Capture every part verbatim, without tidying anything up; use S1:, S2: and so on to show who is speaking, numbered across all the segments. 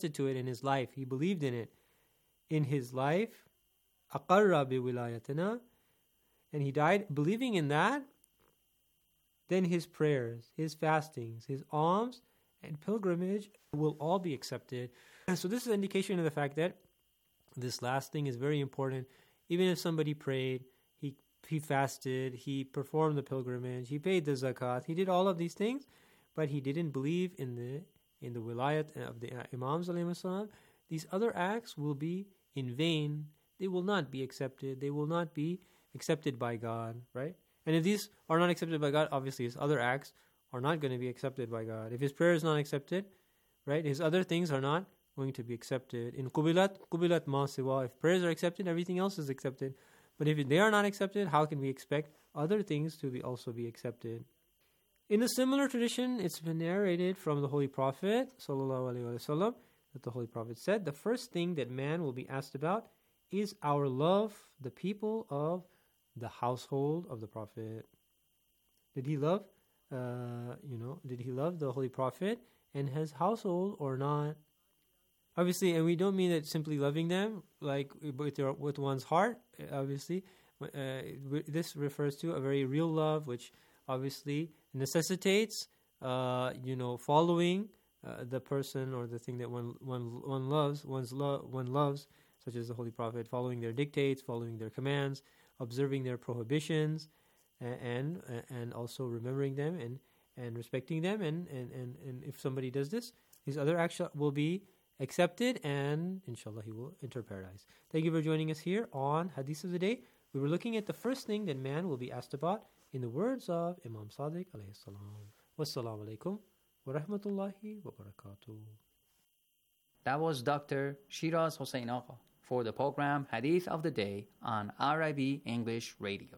S1: to it in his life. He believed in it in his life. أَقَرَّ بِوِلَايَتِنَا, and he died believing in that. Then his prayers, his fastings, his alms, and pilgrimage will all be accepted. And so this is an indication of the fact that this last thing is very important. Even if somebody prayed, he he fasted, he performed the pilgrimage, he paid the zakat, he did all of these things, but he didn't believe in the in the wilayat of the Imams alayhi salam, these other acts will be in vain. They will not be accepted. They will not be accepted by God, right? And if these are not accepted by God, obviously his other acts are not going to be accepted by God. If his prayer is not accepted, right, his other things are not going to be accepted. In qubilat, qubilat ma siwa. If prayers are accepted, everything else is accepted. But if they are not accepted, how can we expect other things to be also be accepted? In a similar tradition, it's been narrated from the Holy Prophet sallallahu alaihi wasallam that the Holy Prophet said, the first thing that man will be asked about is our love, the people of the household of the Prophet. Did he love, uh, you know, did he love the Holy Prophet and his household or not? Obviously, and we don't mean that simply loving them, like with your, with one's heart. Obviously, uh, this refers to a very real love, which obviously necessitates, uh, you know, following uh, the person or the thing that one one one loves, one's lo- one loves, such as the Holy Prophet, following their dictates, following their commands, observing their prohibitions, and and, and also remembering them and, and respecting them. And, and, and, and if somebody does this, his other actions will be accepted, and inshallah he will enter paradise. Thank you for joining us here on Hadith of the Day. We were looking at the first thing that man will be asked about in the words of Imam Sadiq alayhi salam. Wassalamu alaikum wa rahmatullahi wa barakatuh.
S2: That was Doctor Shiraz Hossein Agha for the program Hadith of the Day on R I B English Radio.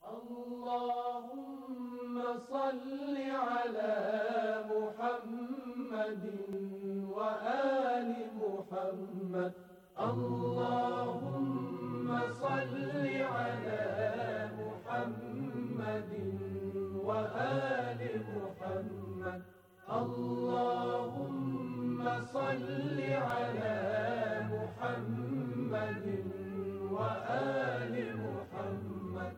S2: Allahumma salli ala Muhammadin wa ali Muhammad. Allahumma salli ala Muhammadin wa ali Muhammad. Allahumma salli ala Muhammadin wa ali Muhammad.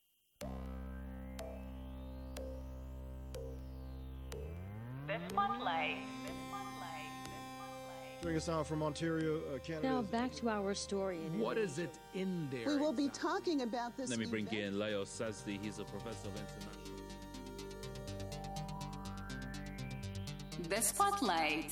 S3: The Spotlight.
S4: Joining us now from Ontario, uh, Canada.
S5: Now back to our story. In
S6: what is it in there?
S7: We will be talking about this.
S6: Let me bring event. in Leo Sazdi. He's a professor of international.
S3: The Spotlight.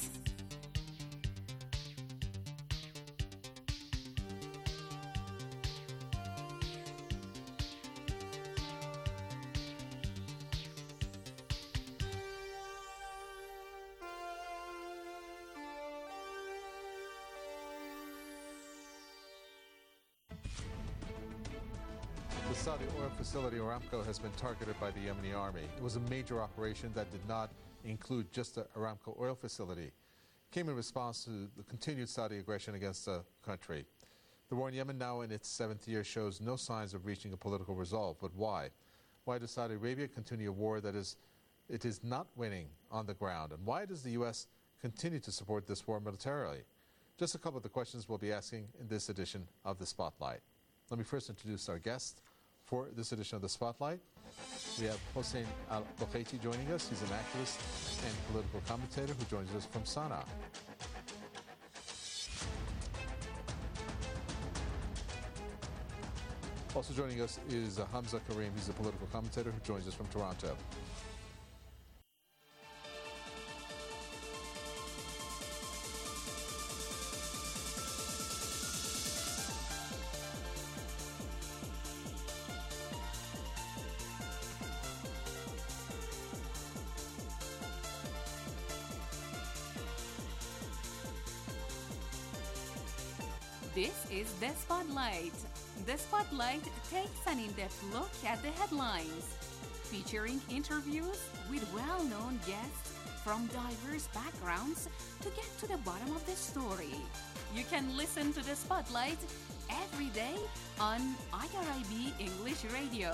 S8: The Saudi oil facility Aramco has been targeted by the Yemeni army. It was a major operation that did not include just the Aramco oil facility. It came in response to the continued Saudi aggression against the country. The war in Yemen, now in its seventh year, shows no signs of reaching a political resolve. But why? Why does Saudi Arabia continue a war that is, it is not winning on the ground? And why does the U S continue to support this war militarily? Just a couple of the questions we'll be asking in this edition of The Spotlight. Let me first introduce our guest for this edition of The Spotlight. We have Hossein Al-Bukhaiti joining us. He's an activist and political commentator who joins us from Sana'a. Also joining us is uh, Hamza Karim. He's a political commentator who joins us from Toronto.
S3: This is The Spotlight. The Spotlight takes an in-depth look at the headlines, featuring interviews with well-known guests from diverse backgrounds to get to the bottom of the story. You can listen to The Spotlight every day on I R I B English Radio.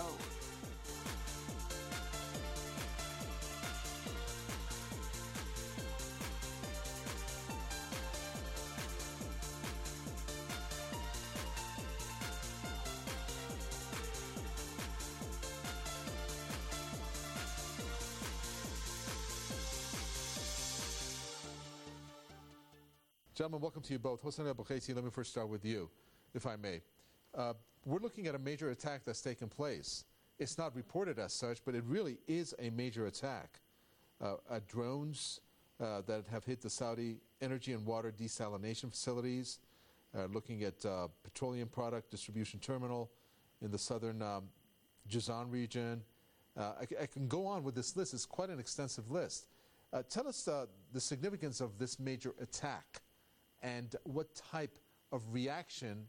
S8: Gentlemen, welcome to you both. Hossein Al-Bukhaiti, let me first start with you, if I may. Uh, we're looking at a major attack that's taken place. It's not reported as such, but it really is a major attack. Uh, at drones uh, that have hit the Saudi energy and water desalination facilities, uh, looking at uh, petroleum product distribution terminal in the southern um, Jazan region. Uh, I, I can go on with this list. It's quite an extensive list. Uh, tell us uh, the significance of this major attack and what type of reaction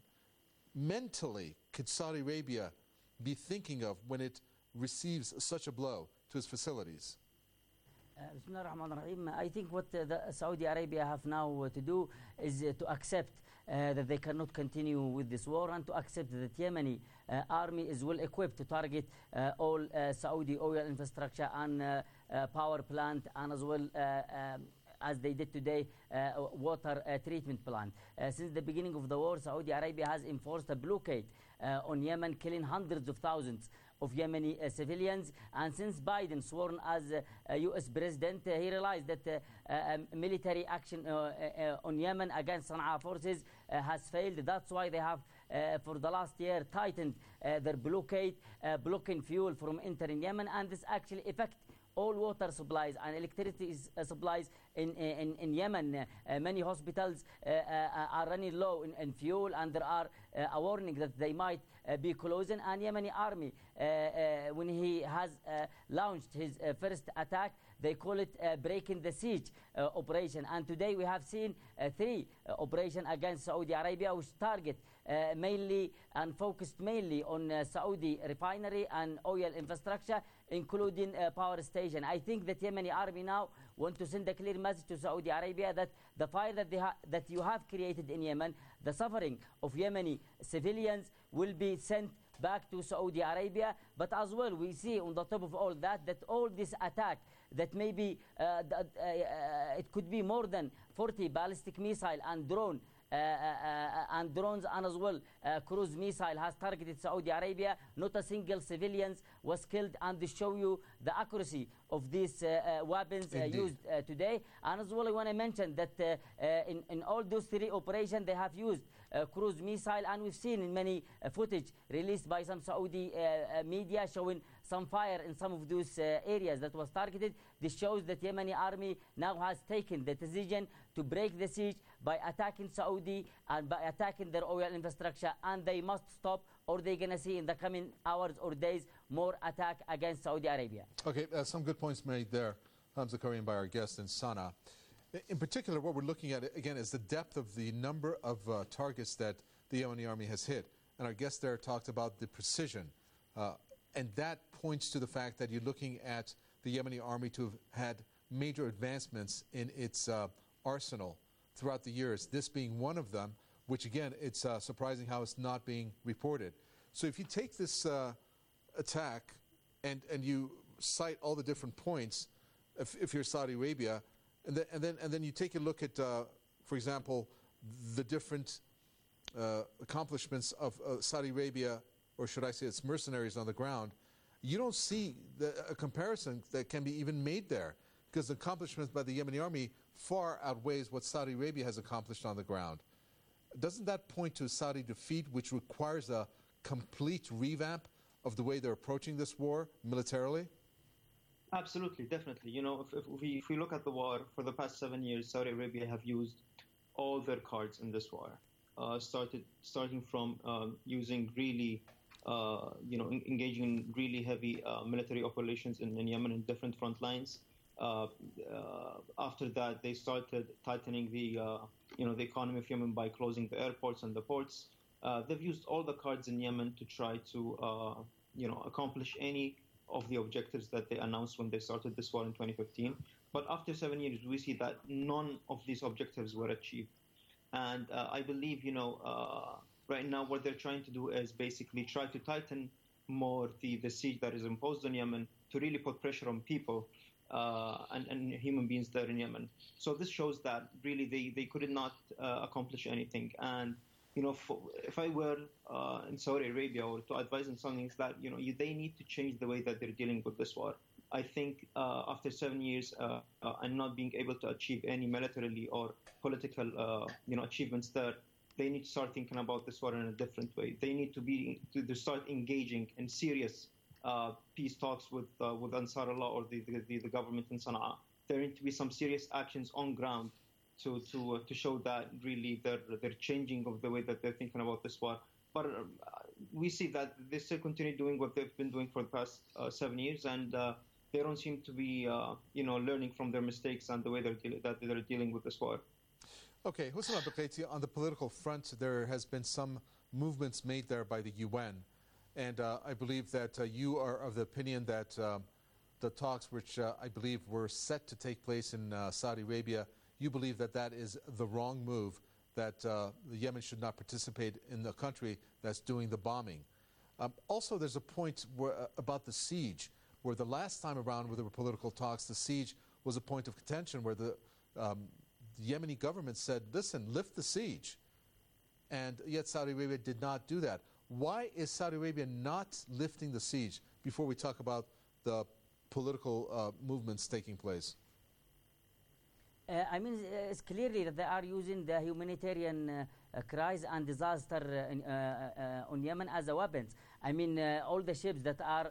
S8: mentally could Saudi Arabia be thinking of when it receives such a blow to its facilities?
S9: Uh, Bismillah ar-Rahman ar-Rahim. I think what uh, the Saudi Arabia have now uh, to do is uh, to accept uh, that they cannot continue with this war and to accept that the Yemeni uh, army is well equipped to target uh, all uh, Saudi oil infrastructure and uh, uh, power plant, and as well uh, um, as they did today, uh, water uh, treatment plant. Uh, since the beginning of the war, Saudi Arabia has enforced a blockade uh, on Yemen, killing hundreds of thousands of Yemeni uh, civilians. And since Biden sworn as uh, a U S president, uh, he realized that uh, uh, military action uh, uh, on Yemen against Sana'a forces uh, has failed. That's why they have, uh, for the last year, tightened uh, their blockade, uh, blocking fuel from entering Yemen, and this actually affects all water supplies and electricity uh, supplies in, in, in Yemen. Uh, many hospitals uh, uh, are running low in, in fuel, and there are uh, a warning that they might uh, be closing. And Yemeni army, uh, uh, when he has uh, launched his uh, first attack, they call it uh, breaking the siege uh, operation. And today we have seen uh, three uh, operations against Saudi Arabia, which target uh, mainly and focused mainly on uh, Saudi refinery and oil infrastructure, including uh, power station. I think that Yemeni army now want to send a clear message to Saudi Arabia that the fire that, they ha that you have created in Yemen, the suffering of Yemeni civilians will be sent back to Saudi Arabia. But as well, we see on the top of all that, that all this attack, that maybe uh, that, uh, uh, it could be more than forty ballistic missile and drone Uh, uh, and drones, and as well uh, cruise missile has targeted Saudi Arabia. Not a single civilians was killed, and they show you the accuracy of these uh, uh, weapons uh, used uh, today. And as well, I want to mention that uh, uh, in, in all those three operations, they have used uh, cruise missile, and we've seen in many uh, footage released by some Saudi uh, uh, media showing some fire in some of those uh, areas that was targeted. This shows that Yemeni army now has taken the decision to break the siege by attacking Saudi and by attacking their oil infrastructure, and they must stop, or they're going to see in the coming hours or days more attack against Saudi Arabia.
S8: Okay, uh, some good points made there, Hamza Karim, by our guest in Sana'a. In particular, what we're looking at, again, is the depth of the number of uh, targets that the Yemeni army has hit. And our guest there talked about the precision. Uh, and that points to the fact that you're looking at the Yemeni army to have had major advancements in its uh, arsenal throughout the years, this being one of them, which again, it's uh, surprising how it's not being reported. So if you take this uh, attack and, and you cite all the different points, if, if you're Saudi Arabia, and then, and, then, and then you take a look at, uh, for example, the different uh, accomplishments of uh, Saudi Arabia, or should I say its mercenaries on the ground, you don't see the, a comparison that can be even made there, because the accomplishments by the Yemeni army far outweighs what Saudi Arabia has accomplished on the ground. Doesn't that point to Saudi defeat, which requires a complete revamp of the way they're approaching this war militarily?
S10: Absolutely, definitely. You know, if, if, we, if we look at the war, for the past seven years, Saudi Arabia have used all their cards in this war. Uh, started starting from um, using really, uh, you know, in, engaging in really heavy uh, military operations in, in Yemen in different front lines. Uh, uh, after that, they started tightening the, uh, you know, the economy of Yemen by closing the airports and the ports. Uh, they've used all the cards in Yemen to try to, uh, you know, accomplish any of the objectives that they announced when they started this war in twenty fifteen. But after seven years, we see that none of these objectives were achieved. And uh, I believe, you know, uh, right now what they're trying to do is basically try to tighten more the, the siege that is imposed on Yemen to really put pressure on people uh, and, and human beings there in Yemen. So this shows that really they, they could not uh, accomplish anything. And, you know, for, if I were uh, in Saudi Arabia or to advise on something, is that, you know, you, they need to change the way that they're dealing with this war. I think uh, after seven years uh, uh, and not being able to achieve any militarily or political, uh, you know, achievements there, they need to start thinking about this war in a different way. They need to be to, to start engaging in serious uh, peace talks with uh, with Ansar Allah or the, the the government in Sana'a. There need to be some serious actions on ground to to uh, to show that really they're they're changing of the way that they're thinking about this war. But uh, we see that they still continue doing what they've been doing for the past uh, seven years, and uh, they don't seem to be, uh, you know, learning from their mistakes and the way they're deal- that they're dealing with this war.
S8: Okay, Hussein Al-Baqaiti, on the political front, there has been some movements made there by the U N, and uh, I believe that uh, you are of the opinion that uh, the talks, which uh, I believe were set to take place in uh, Saudi Arabia, you believe that that is the wrong move, that uh, the Yemen should not participate in the country that's doing the bombing. Um, also, there's a point where, uh, about the siege, where the last time around where there were political talks, the siege was a point of contention where the, um, the Yemeni government said, listen, lift the siege. And yet Saudi Arabia did not do that. Why is Saudi Arabia not lifting the siege before we talk about the political uh, movements taking place?
S9: Uh, I mean, uh, it's clearly that they are using the humanitarian uh, uh, crisis and disaster uh, in, uh, uh, on Yemen as a weapons. I mean, uh, all the ships that are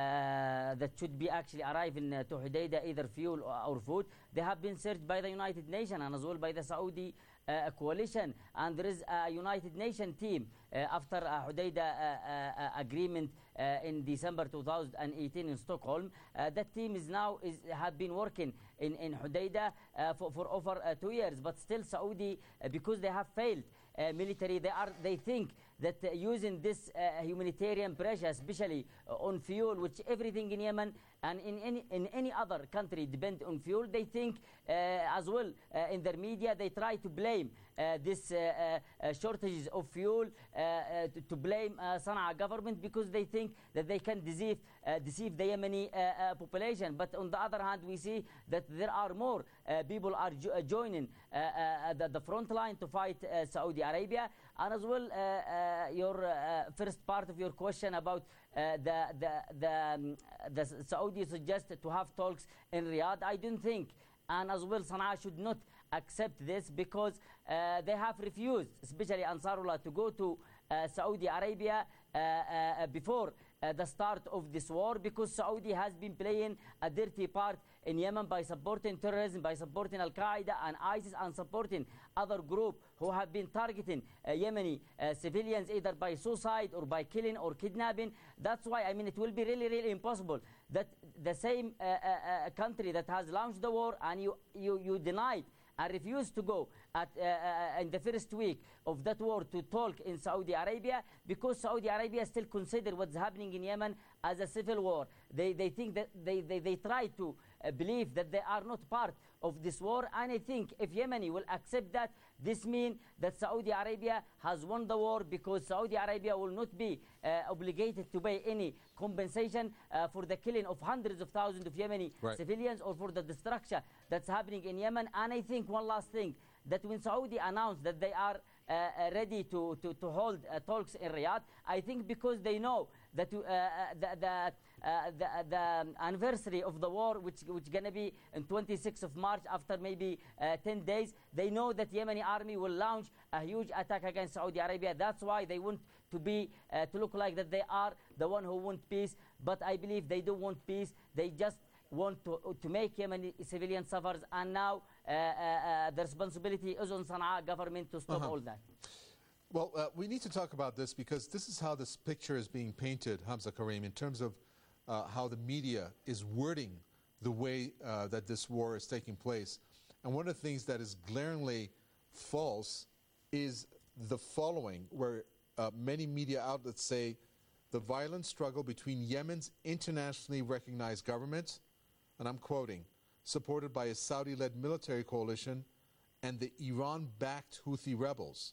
S9: uh, that should be actually arriving uh, to Hodeidah, either fuel or, or food, they have been searched by the United Nations and as well by the Saudi uh, coalition. And there is a United Nations team uh, after a Hodeidah uh, uh, agreement uh, in December two thousand eighteen in Stockholm. Uh, that team is now is have been working in in Hodeidah uh, for for over uh, two years, but still Saudi, uh, because they have failed uh, military, they are they think that uh, using this uh, humanitarian pressure, especially uh, on fuel, which everything in Yemen and in any in any other country depend on fuel, they think uh, as well uh, in their media they try to blame uh, this uh, uh, uh, shortages of fuel uh, uh, to, to blame uh, Sana'a government because they think that they can deceive uh, deceive the Yemeni uh, uh, population. But on the other hand, we see that there are more uh, people are jo- uh, joining uh, uh, the, the front line to fight uh, Saudi Arabia. And as well, uh, uh, your uh, first part of your question about uh, the the the, um, the Saudi suggested to have talks in Riyadh, I don't think, and as well Sana'a should not accept this because uh, they have refused, especially Ansarullah, to go to uh, Saudi Arabia uh, uh, before uh, the start of this war, because Saudi has been playing a dirty part in Yemen by supporting terrorism, by supporting Al-Qaeda and ISIS, and supporting other groups who have been targeting uh, Yemeni uh, civilians either by suicide or by killing or kidnapping. That's why, I mean, it will be really, really impossible that the same uh, uh, uh, country that has launched the war and you, you, you denied and refused to go at, uh, uh, in the first week of that war to talk in Saudi Arabia, because Saudi Arabia still consider what's happening in Yemen as a civil war. They, they think that they, they, they try to uh, believe that they are not part of this war, and I think if Yemeni will accept that, this means that Saudi Arabia has won the war, because Saudi Arabia will not be uh, obligated to pay any compensation uh, for the killing of hundreds of thousands of Yemeni
S8: right.
S9: civilians or for the destruction that's happening in Yemen. And I think one last thing, that when Saudi announced that they are uh, uh, ready to, to, to hold uh, talks in Riyadh, I think because they know that uh, uh, the, the, uh, the, the anniversary of the war, which which going to be on twenty-sixth of March, after maybe uh, ten days, they know that Yemeni army will launch a huge attack against Saudi Arabia. That's why they want to be uh, to look like that they are the one who want peace. But I believe they don't want peace. They just want to to make Yemeni civilians suffer. And now uh, uh, uh, the responsibility is on Sana'a government to stop
S8: Uh-huh.
S9: all that.
S8: Well, uh, we need to talk about this because this is how this picture is being painted, Hamza Karim, in terms of uh, how the media is wording the way uh, that this war is taking place. And one of the things that is glaringly false is the following, where uh, many media outlets say the violent struggle between Yemen's internationally recognized government, and I'm quoting, supported by a Saudi-led military coalition, and the Iran-backed Houthi rebels.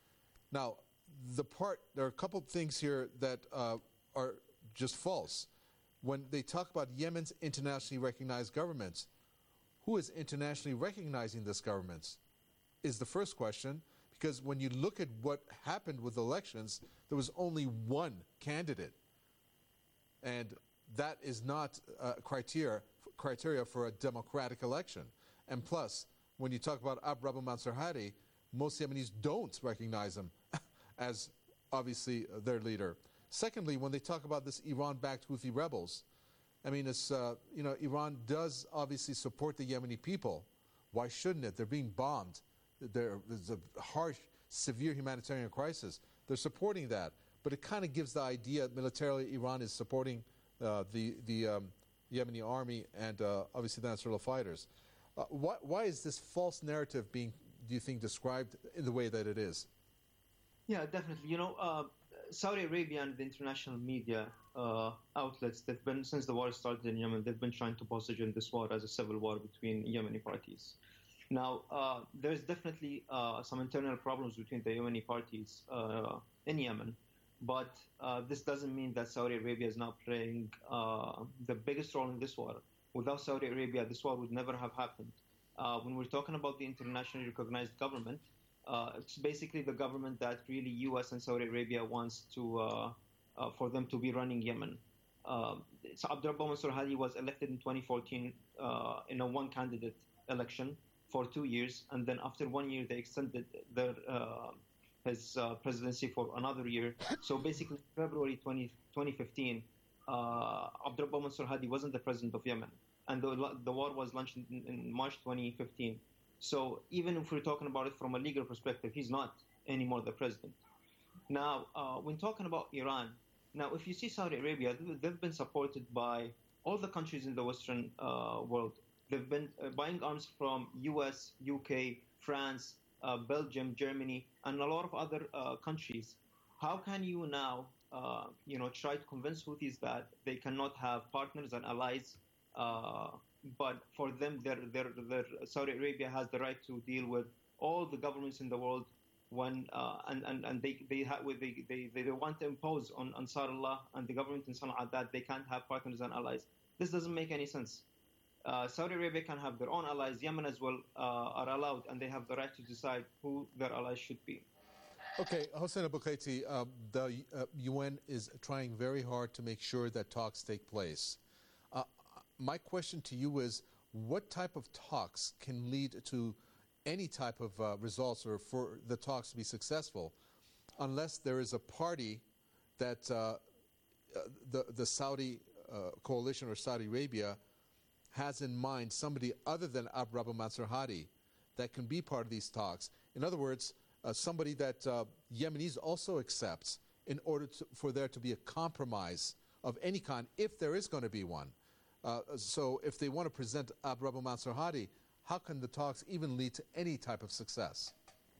S8: Now, the part, there are a couple of things here that uh, are just false. When they talk about Yemen's internationally recognized governments, who is internationally recognizing this government is the first question, because when you look at what happened with elections, there was only one candidate. And that is not uh, criteria criteria for a democratic election. And plus, when you talk about Abd Rabbu Mansur Hadi, most Yemenis don't recognize him as obviously uh, their leader. Secondly, when they talk about this Iran-backed Houthi rebels, I mean, it's, uh, you know, Iran does obviously support the Yemeni people. Why shouldn't it? They're being bombed. There, there's a harsh, severe humanitarian crisis. They're supporting that. But it kind of gives the idea militarily Iran is supporting uh, the, the um, Yemeni army and uh, obviously the Nasrallah fighters. Uh, why, why is this false narrative being, do you think, described in the way that it is?
S10: Yeah, definitely. You know, uh, Saudi Arabia and the international media uh, outlets, they've been, since the war started in Yemen, they've been trying to position this war as a civil war between Yemeni parties. Now, uh, there's definitely uh, some internal problems between the Yemeni parties uh, in Yemen, but uh, this doesn't mean that Saudi Arabia is not playing uh, the biggest role in this war. Without Saudi Arabia, this war would never have happened. Uh, when we're talking about the internationally recognized government, uh, it's basically the government that really U S and Saudi Arabia wants to, uh, uh, for them to be running Yemen. Uh, so Abd Rabbu Mansur Hadi was elected in twenty fourteen uh, in a one-candidate election for two years, and then after one year they extended their uh, his uh, presidency for another year. So basically, February twenty fifteen, uh, Abd Rabbu Mansur Hadi wasn't the president of Yemen, and the, the war was launched in, in March twenty fifteen. So even if we're talking about it from a legal perspective, he's not anymore the president. Now, uh, when talking about Iran, now if you see Saudi Arabia, they've been supported by all the countries in the Western uh, world. They've been uh, buying arms from U S, U K, France, uh, Belgium, Germany, and a lot of other uh, countries. How can you now, uh, you know, try to convince Houthis that they cannot have partners and allies, uh, but for them, their, their, their Saudi Arabia has the right to deal with all the governments in the world when uh, and and and they they, ha- they they they want to impose on Ansarullah and the government in Sana'a that they can't have partners and allies. This doesn't make any sense. Uh, Saudi Arabia can have their own allies. Yemen as well uh, are allowed, and they have the right to decide who their allies should be.
S8: Okay, Hossein Abu-Qaiti, uh, the uh, U N is trying very hard to make sure that talks take place. Uh, my question to you is, what type of talks can lead to any type of uh, results or for the talks to be successful unless there is a party that uh, uh, the, the Saudi uh, coalition or Saudi Arabia has in mind somebody other than Abd Rabbu Mansur Hadi that can be part of these talks. In other words, uh, somebody that uh, Yemenis also accepts in order to, for there to be a compromise of any kind, if there is going to be one. Uh, so if they want to present Abd Rabbu Mansur Hadi, how can the talks even lead to any type of success?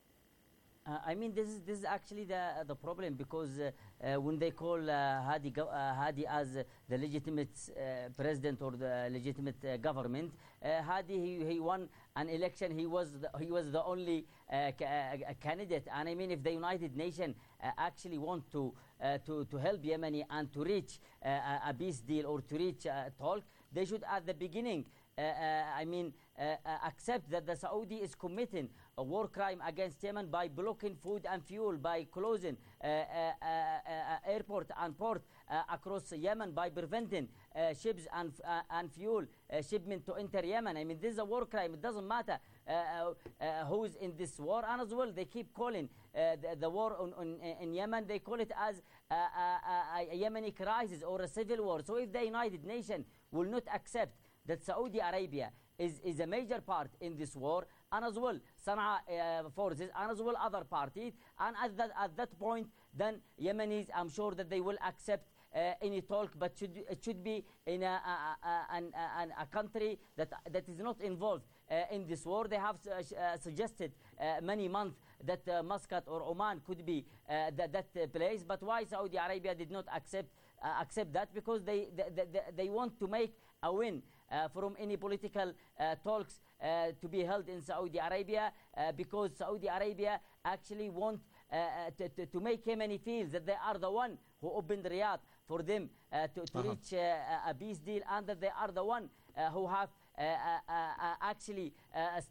S9: Uh, I mean, this is this is actually the uh, the problem, because uh, uh, when they call uh, Hadi go- uh, Hadi as uh, the legitimate uh, president or the legitimate uh, government, uh, Hadi he, he won an election. He was the, he was the only uh, ca- uh, candidate. And I mean, if the United Nations uh, actually want to uh, to to help Yemeni and to reach uh, a peace deal or to reach a talk, they should at the beginning. Uh, uh, I mean, uh, uh, accept that the Saudi is committing a war crime against Yemen by blocking food and fuel, by closing uh, uh, uh, uh, airport and port uh, across Yemen, by preventing uh, ships and uh, and fuel uh, shipment to enter Yemen. I mean, this is a war crime. It doesn't matter uh, uh, who is in this war. And as well, they keep calling uh, the, the war on, on, in Yemen, they call it as a, a, a Yemeni crisis or a civil war. So if the United Nations will not accept that Saudi Arabia is, is a major part in this war, and as well Sana'a uh, forces, and as well other parties, and at that, at that point, then Yemenis, I'm sure that they will accept uh, any talk, but should, it should be in a, a, a, an, a, a country that, that is not involved uh, in this war. They have uh, uh, suggested uh, many months that uh, Muscat or Oman could be uh, that, that uh, place, but why Saudi Arabia did not accept uh, accept that? Because they, they, they, they want to make a win Uh, from any political uh, talks uh, to be held in Saudi Arabia, uh, because Saudi Arabia actually want uh, to, to, to make Yemeni feel that they are the one who opened Riyadh for them uh, to, to uh-huh. reach uh, a peace deal, and that they are the one uh, who have uh, uh, uh, actually uh, struck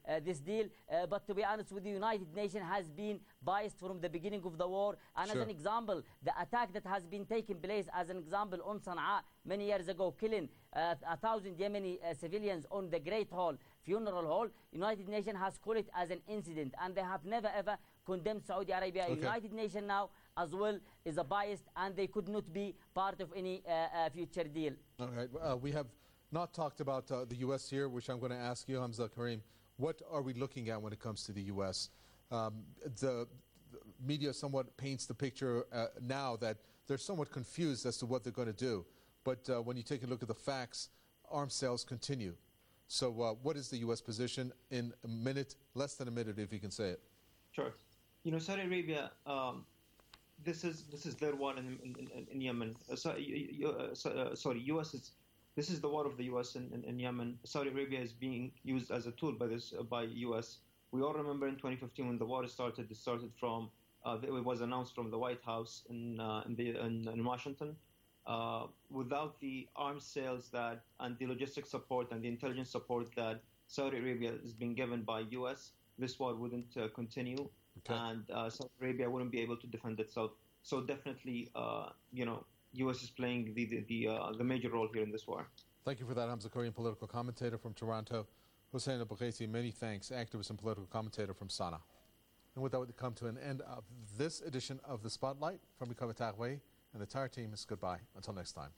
S9: uh, this deal. Uh, but to be honest with you, United Nations has been biased from the beginning of the war. And
S8: Sure.
S9: as an example, the attack that has been taking place, as an example, on Sana'a many years ago, killing uh, a thousand Yemeni uh, civilians on the Great Hall, funeral hall, United Nations has called it as an incident, and they have never ever condemned Saudi Arabia.
S8: Okay.
S9: United Nations now as well is a biased, and they could not be part of any uh, uh, future deal.
S8: All right. Uh, we have not talked about uh, the U S here, which I'm going to ask you, Hamza Karim. What are we looking at when it comes to the U S? Um, the, the media somewhat paints the picture uh, now that they're somewhat confused as to what they're going to do. But uh, when you take a look at the facts, arms sales continue. So uh, what is the U S position in a minute, less than a minute, if you can say it?
S10: Sure. You know, Saudi Arabia, um, this is this is their war in, in, in, in Yemen. Uh, so, you, uh, so, uh, sorry, U S is this is the war of the U S in, in, in Yemen. Saudi Arabia is being used as a tool by this uh, by U S. We all remember in twenty fifteen when the war started. It started from uh, it was announced from the White House in uh, in, the, in, in Washington. Uh, without the arms sales that and the logistic support and the intelligence support that Saudi Arabia is being given by U S, this war wouldn't uh, continue,
S8: Okay.
S10: and uh, Saudi Arabia wouldn't be able to defend itself. So definitely, uh, you know, U S is playing the the the, uh, the major role here in this war.
S8: Thank you for that, Hamza Karim, political commentator from Toronto. Hussein Al-Baghaiti, many thanks, activist and political commentator from Sana'a. And with that, we come to an end of this edition of The Spotlight. From Mikava Tagway and the entire team is goodbye. Until next time.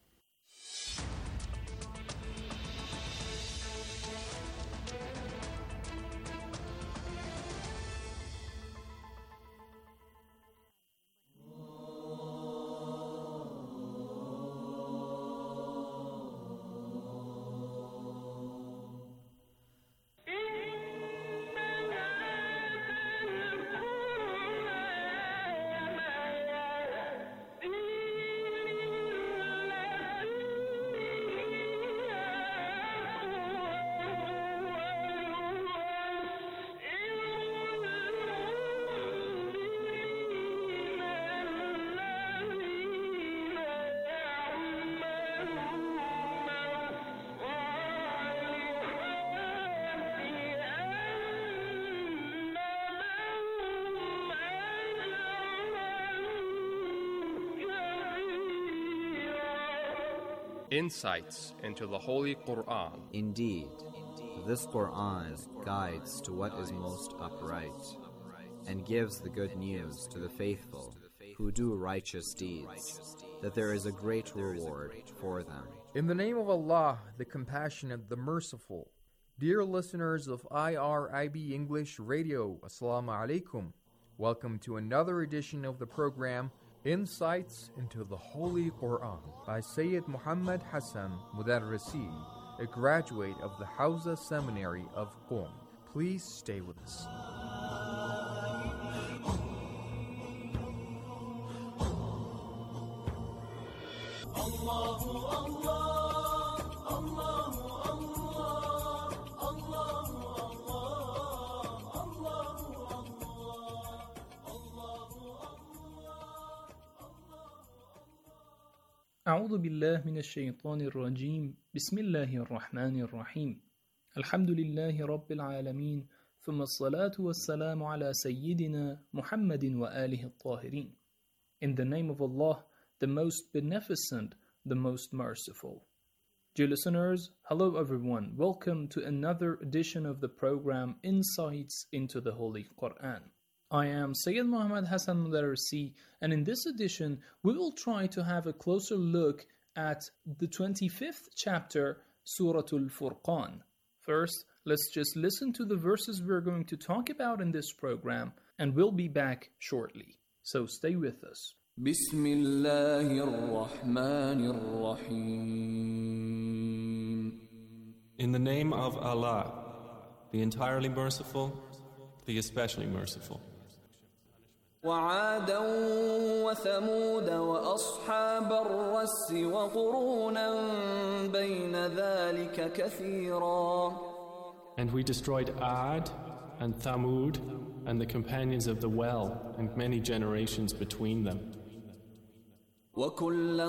S11: Insights into the Holy Quran.
S12: Indeed, this Quran guides to what is most upright and gives the good news to the faithful who do righteous deeds, that there is a great reward for them.
S13: In the name of Allah, the Compassionate, the Merciful. Dear listeners of I R I B English Radio, Assalamu alaikum. Welcome to another edition of the program Insights into the Holy Quran by Sayyid Muhammad Hassan Mudarrisi, a graduate of the Hawza Seminary of Qom. Please stay with us.
S14: أعوذ بالله من الشيطان الرجيم بسم الله الرحمن الرحيم الحمد لله رب العالمين ثم الصلاة والسلام على سيدنا محمد وآله الطاهرين. In the name of Allah, the most beneficent, the most merciful. Dear listeners, hello everyone. Welcome to another edition of the program Insights into the Holy Quran. I am Sayyid Muhammad Hassan Mudarrisi, and in this edition, we will try to have a closer look at the twenty-fifth chapter, Surah Al-Furqan. First, let's just listen to the verses we're going to talk about in this program, and we'll be back shortly. So stay with us.
S15: Bismillahir-Rahmanir-Rahim. In the name of Allah, the entirely merciful, the especially merciful.
S16: وعادا وثمود وأصحاب الرس وقرونا بين ذلك كثيرا.
S15: And we destroyed Ad and Thamud and the companions of the well and many generations between them.
S16: وكلا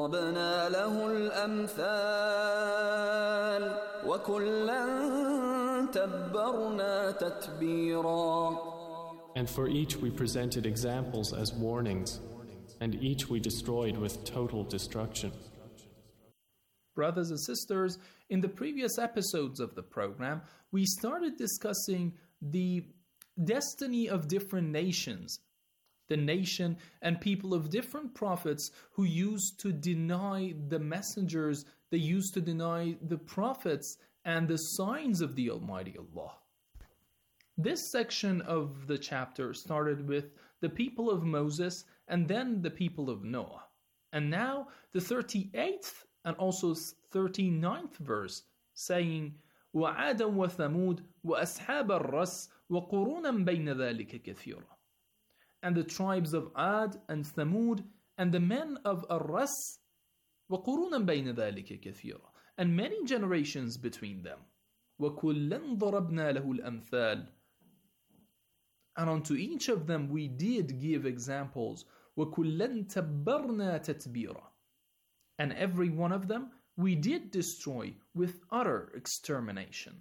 S16: ضربنا له الأمثال وكلا تبرنا تتبيرا.
S15: And for each we presented examples as warnings, and each we destroyed with total destruction.
S14: Brothers and sisters, in the previous episodes of the program, we started discussing the destiny of different nations, the nation and people of different prophets who used to deny the messengers, they used to deny the prophets and the signs of the Almighty Allah. This section of the chapter started with the people of Moses and then the people of Noah. And now the thirty-eighth and also thirty-ninth verse saying, وَعَادًا وَثَمُودَ وَأَصْحَابَ الرَّسِّ وَقُرُونًا بَيْنَ ذَلِكَ كَثِيرًا. And the tribes of Ad and Thamud and the men of Ar-Ras وَقُرُونًا بَيْنَ ذَلِكَ كَثِيرًا, and many generations between them. وَكُلًّا ضَرَبْنَا لَهُ الْأَمْثَالِ. And unto each of them we did give examples. وَكُلًّا تَبَّرْنَا تَتْبِيرًا. And every one of them we did destroy with utter extermination.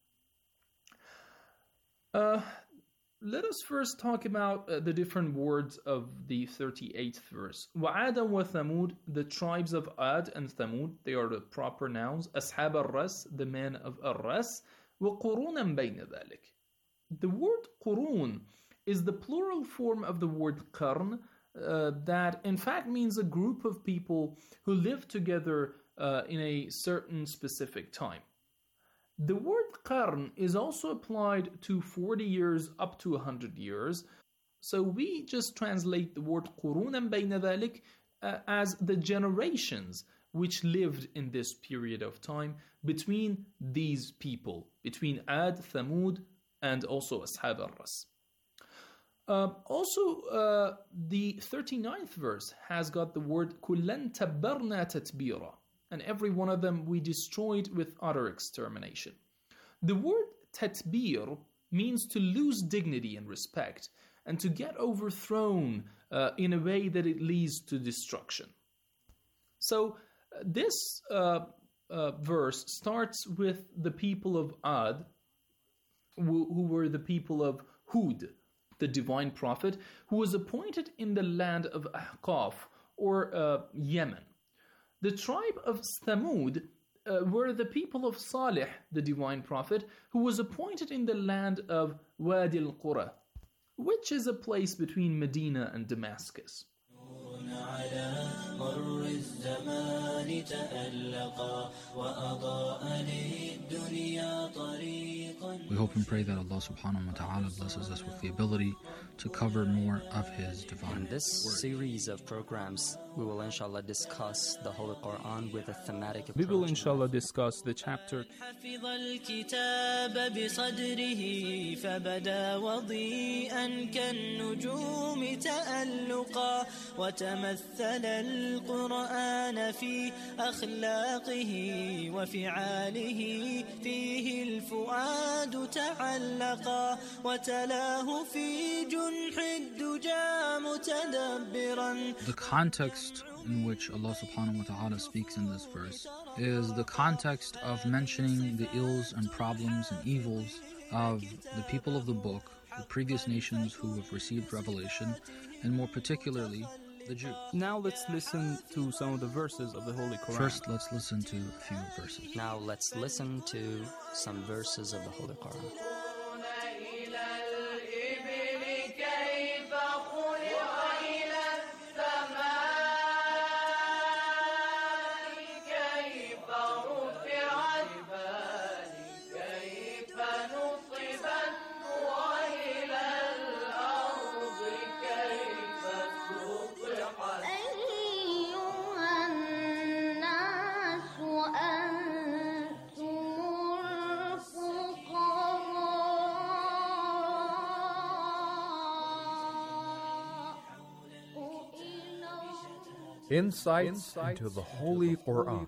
S14: Uh, let us first talk about uh, the different words of the thirty-eighth verse. وَعَادًا وَثَمُودَ, the tribes of Ad and Thamud, they are the proper nouns. أَصْحَابَ الرَّسِّ, the men of Ar-Ras. وَقُرُونًا بَيْنَ ذَلِكَ. The word qurun is the plural form of the word qarn, uh, that in fact means a group of people who live together uh, in a certain specific time. The word qarn is also applied to forty years up to one hundred years, so we just translate the word qurunan bayna dhalik uh, as the generations which lived in this period of time between these people, between Ad, Thamud, and also Ashab al-Ras. Uh, also, uh, the thirty-ninth verse has got the word kullan tabbarna tatbira, and every one of them we destroyed with utter extermination. The word tatbir means to lose dignity and respect, and to get overthrown uh, in a way that it leads to destruction. So, uh, this uh, uh, verse starts with the people of Ad, who, who were the people of Hud, the divine prophet, who was appointed in the land of Ahqaf, or uh, Yemen. The tribe of Thamud uh, were the people of Salih, the divine prophet, who was appointed in the land of Wadi al-Qura, which is a place between Medina and Damascus.
S17: We hope and pray that Allah subhanahu wa ta'ala blesses us with the ability to cover more of His divine
S18: In this
S17: word.
S18: series of programs, we will inshallah discuss the Holy Quran with a thematic approach.
S14: We will inshallah discuss the chapter
S19: حفظ الكتاب بصدره فبدا وضيئا كالنجوم تألقا وتمثل القرآن في أخلاقه وفعاله فيه الفؤاد تعلقا وتلاه في جنح الدجى متدبرا.
S17: The context in which Allah subhanahu wa ta'ala speaks in this verse is the context of mentioning the ills and problems and evils of the people of the book, the previous nations who have received revelation, and more particularly the Jews.
S14: Now let's listen to some of the verses of the Holy Quran.
S17: First, let's listen to a few verses.
S18: Now let's listen to some verses of the Holy Quran.
S13: Insights into the Holy Quran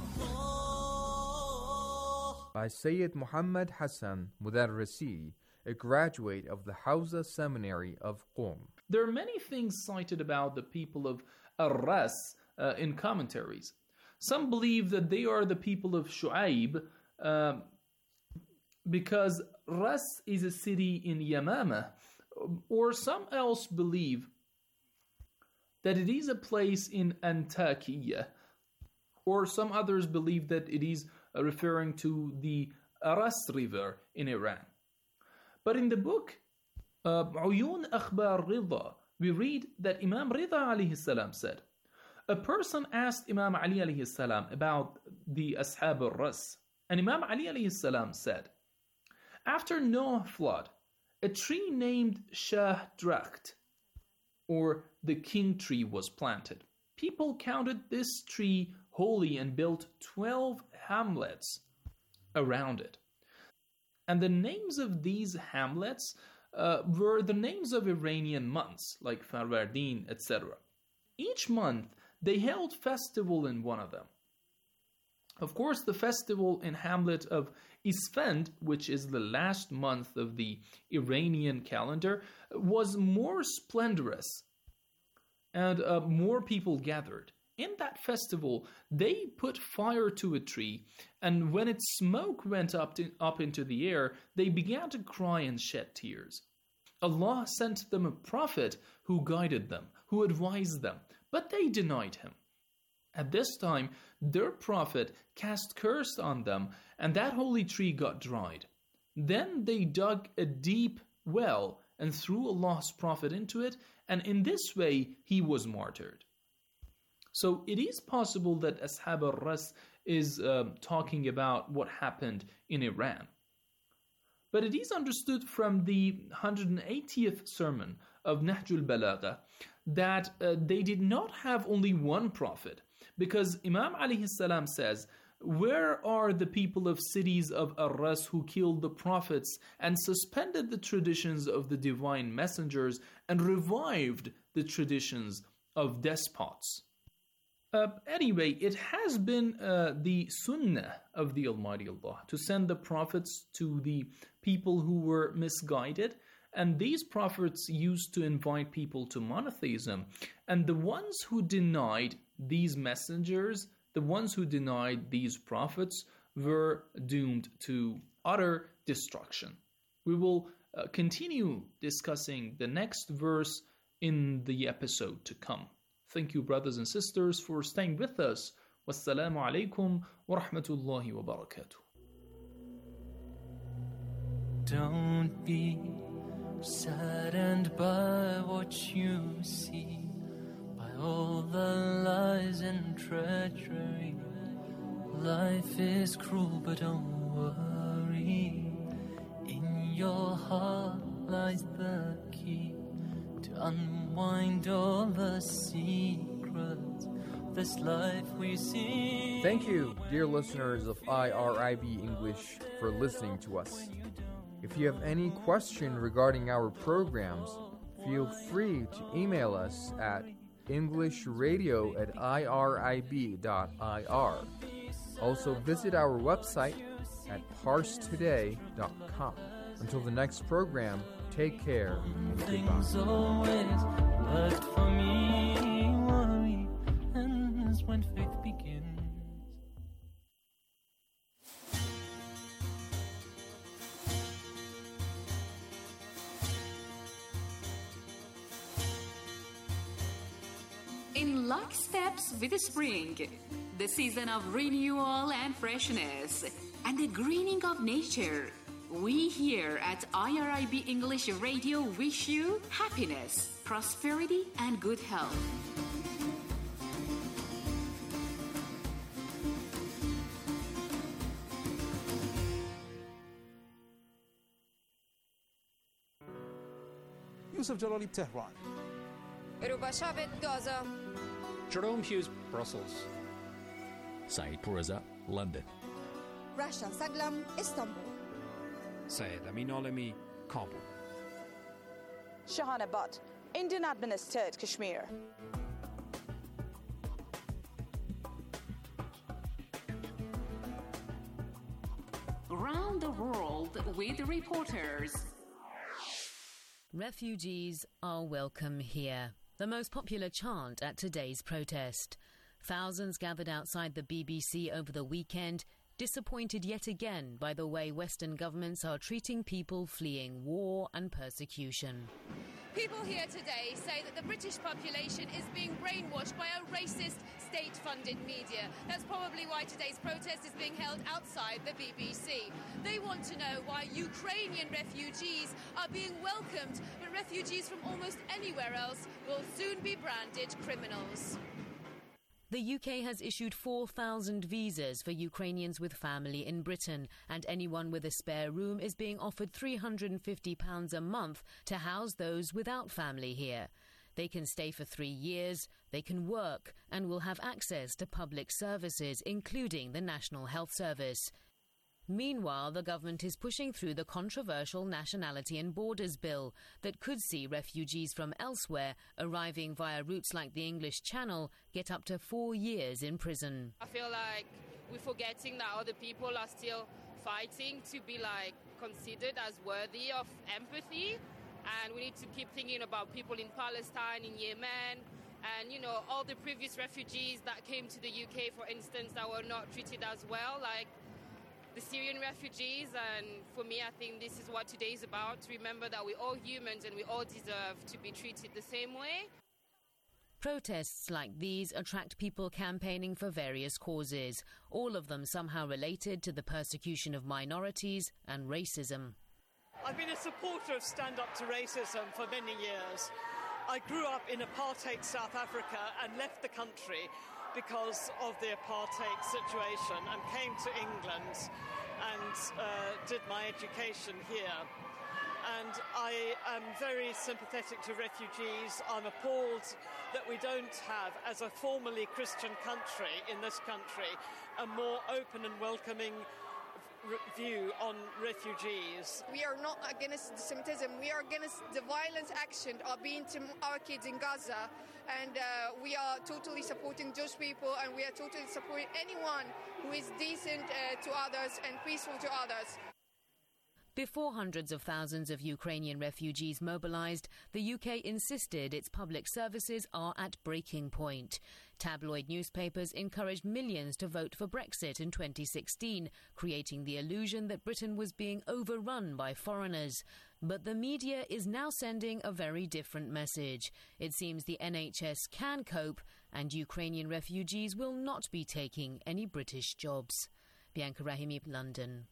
S13: by Sayyid Muhammad Hassan Mudarrisi, a graduate of the Hawza Seminary of Qom.
S14: There are many things cited about the people of Ar-Ras uh, in commentaries. Some believe that they are the people of Shu'aib, uh, because Ras is a city in Yamama, or some else believe that it is a place in Antakya, or some others believe that it is referring to the Aras River in Iran. But in the book uh, Uyun Akhbar Rida, we read that Imam Rida alayhi salam said, a person asked Imam Ali alayhi salam about the Ashab al-Ras, and Imam Ali alayhi salam said, after Noah flood, a tree named Shah Drakht, or the king tree, was planted. People counted this tree holy and built twelve hamlets around it. And the names of these hamlets uh, were the names of Iranian months, like Farvardin, et cetera. Each month, they held festival in one of them. Of course, the festival in Hamlet of Isfand, which is the last month of the Iranian calendar, was more splendorous, and uh, more people gathered. In that festival, they put fire to a tree, and when its smoke went up, to, up into the air, they began to cry and shed tears. Allah sent them a prophet who guided them, who advised them, but they denied him. At this time, their prophet cast curse on them, and that holy tree got dried. Then they dug a deep well and threw Allah's prophet into it, and in this way he was martyred. So it is possible that Ashab al-Ras is uh, talking about what happened in Iran. But it is understood from the one hundred eightieth sermon of Nahjul Balagha that uh, they did not have only one prophet, because Imam alayhi salam says, where are the people of cities of Ar-Ras who killed the prophets and suspended the traditions of the divine messengers and revived the traditions of despots? Uh, anyway, it has been uh, the sunnah of the Almighty Allah to send the prophets to the people who were misguided, and these prophets used to invite people to monotheism, and the ones who denied these messengers, the ones who denied these prophets, were doomed to utter destruction. We will uh, continue discussing the next verse in the episode to come. Thank you, brothers and sisters, for staying with us. Wassalamu alaikum wa rahmatullahi wa barakatuh.
S19: Don't be saddened by what you see, by all the lies and treachery. Life is cruel, but don't worry. In your heart lies the key to unwind all the secrets of this life we see.
S13: Thank you, dear listeners of I R I B English, for listening to us. If you have any question regarding our programs, feel free to email us at englishradio at irib dot I R. Also visit our website at parse today dot com. Until the next program, take care and
S19: Things
S13: goodbye.
S19: always worked for me. Worry ends when faith begins.
S3: In locksteps with the spring, the season of renewal and freshness, and the greening of nature, we here at I R I B English Radio wish you happiness, prosperity, and good health.
S20: Yusuf Jalali, Tehran.
S21: Rubashabit, Gaza.
S22: Jerome Hughes, Brussels.
S23: Saeed Pourreza, London.
S21: Rasha Saglam, Istanbul.
S22: Syed Amin Alami, Kabul.
S21: Shahanabad, Indian administered Kashmir.
S3: Around the world with reporters.
S24: Refugees are welcome here. The most popular chant at today's protest. Thousands gathered outside the B B C over the weekend, disappointed yet again by the way Western governments are treating people fleeing war and persecution.
S1: People here today say that the British population is being brainwashed by a racist state-funded media. That's probably why today's protest is being held outside the B B C. They want to know why Ukrainian refugees are being welcomed, but refugees from almost anywhere else will soon be branded criminals.
S24: The U K has issued four thousand visas for Ukrainians with family in Britain, and anyone with a spare room is being offered three hundred fifty pounds a month to house those without family here. They can stay for three years, they can work, and will have access to public services, including the National Health Service. Meanwhile, the government is pushing through the controversial Nationality and Borders Bill that could see refugees from elsewhere arriving via routes like the English Channel get up to four years in prison.
S2: I feel like we're forgetting that other people are still fighting to be like considered as worthy of empathy, and we need to keep thinking about people in Palestine, in Yemen, and you know all the previous refugees that came to the U K, for instance, that were not treated as well, like the Syrian refugees. And for me, I think this is what today is about, to remember that we're all humans and we all deserve to be treated the same way.
S24: Protests like these attract people campaigning for various causes, all of them somehow related to the persecution of minorities and racism.
S4: I've been a supporter of Stand Up to Racism for many years. I grew up in apartheid South Africa and left the country because of the apartheid situation and came to England and uh, did my education here. And I am very sympathetic to refugees. I'm appalled that we don't have, as a formerly Christian country in this country, a more open and welcoming view on refugees.
S21: We are not against anti-Semitism. We are against the violent action of being to our kids in Gaza, and uh, we are totally supporting those people, and we are totally supporting anyone who is decent uh, to others and peaceful to others.
S24: Before hundreds of thousands of Ukrainian refugees mobilized, the U K insisted its public services are at breaking point. Tabloid newspapers encouraged millions to vote for Brexit in twenty sixteen, creating the illusion that Britain was being overrun by foreigners. But the media is now sending a very different message. It seems the N H S can cope, and Ukrainian refugees will not be taking any British jobs. Bianca Rahimi, London.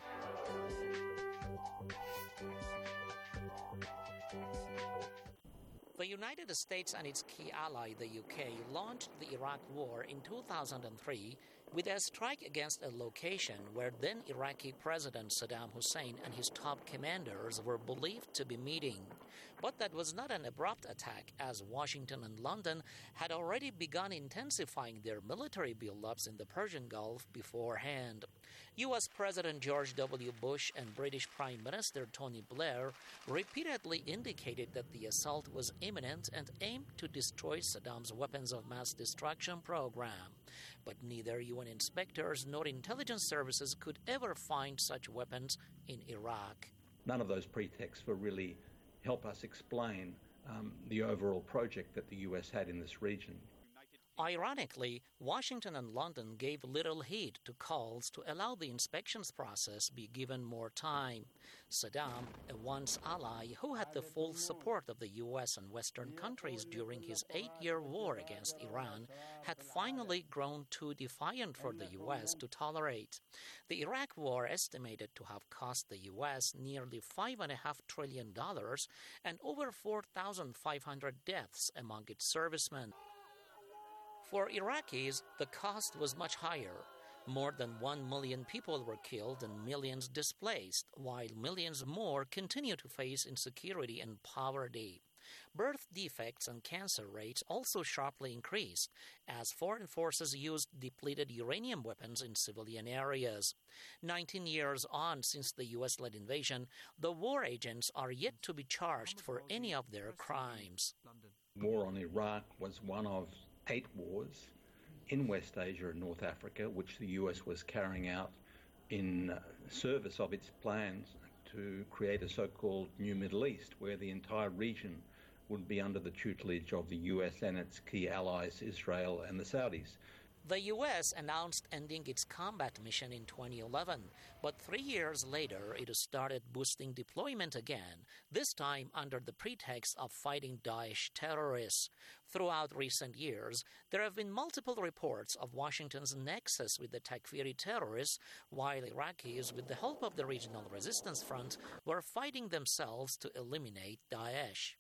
S20: The United States and its key ally, the U K, launched the Iraq War in two thousand three with a strike against a location where then Iraqi President Saddam Hussein and his top commanders were believed to be meeting. But that was not an abrupt attack, as Washington and London had already begun intensifying their military buildups in the Persian Gulf beforehand. U S President George W. Bush and British Prime Minister Tony Blair repeatedly indicated that the assault was imminent and aimed to destroy Saddam's weapons of mass destruction program. But neither U N inspectors nor intelligence services could ever find such weapons in Iraq.
S25: None of those pretexts will really help us explain um, the overall project that the U S had in this region.
S20: Ironically, Washington and London gave little heed to calls to allow the inspections process be given more time. Saddam, a once ally who had the full support of the U S and Western countries during his eight-year war against Iran, had finally grown too defiant for the U S to tolerate. The Iraq War estimated to have cost the U S nearly five point five trillion dollars and over four thousand five hundred deaths among its servicemen. For Iraqis, the cost was much higher. More than one million people were killed and millions displaced, while millions more continue to face insecurity and poverty. Birth defects and cancer rates also sharply increased as foreign forces used depleted uranium weapons in civilian areas. Nineteen years on since the U S-led invasion, the war agents are yet to be charged for any of their crimes.
S25: War on Iraq was one of eight wars in West Asia and North Africa, which the U S was carrying out in service of its plans to create a so-called New Middle East, where the entire region would be under the tutelage of the U S and its key allies, Israel and the Saudis.
S20: The U S announced ending its combat mission in twenty eleven, but three years later it started boosting deployment again, this time under the pretext of fighting Daesh terrorists. Throughout recent years, there have been multiple reports of Washington's nexus with the Takfiri terrorists, while Iraqis, with the help of the Regional Resistance Front, were fighting themselves to eliminate Daesh.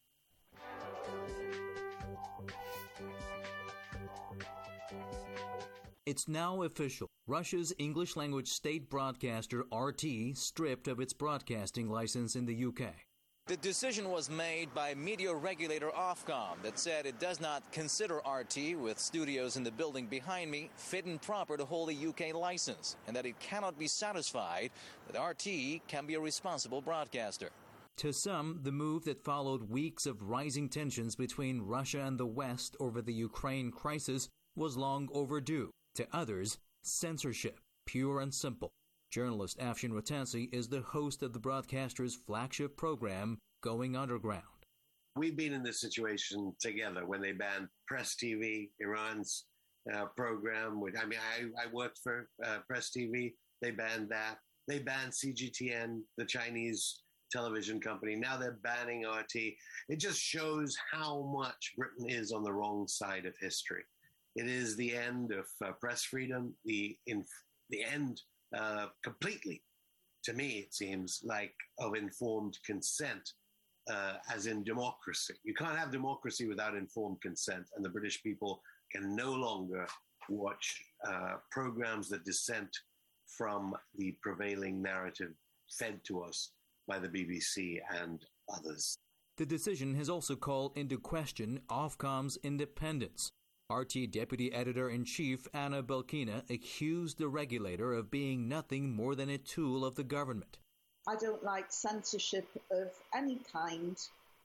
S5: It's now official. Russia's English-language state broadcaster R T stripped of its broadcasting license in the U K.
S6: The decision was made by media regulator Ofcom that said it does not consider R T, with studios in the building behind me, fit and proper to hold a U K license, and that it cannot be satisfied that R T can be a responsible broadcaster.
S5: To some, the move that followed weeks of rising tensions between Russia and the West over the Ukraine crisis was long overdue. To others, censorship, pure and simple. Journalist Afshin Ratansi is the host of the broadcaster's flagship program, Going Underground.
S7: We've been in this situation together when they banned Press T V, Iran's uh, program. Which, I mean, I, I worked for uh, Press T V. They banned that. They banned C G T N, the Chinese television company. Now they're banning R T. It just shows how much Britain is on the wrong side of history. It is the end of uh, press freedom, the in, the end uh, completely, to me it seems, like of informed consent, uh, as in democracy. You can't have democracy without informed consent, and the British people can no longer watch uh, programs that dissent from the prevailing narrative fed to us by the B B C and others.
S5: The decision has also called into question Ofcom's independence. R T Deputy Editor-in-Chief Anna Belkina accused the regulator of being nothing more than a tool of the government.
S9: I don't like censorship of any kind.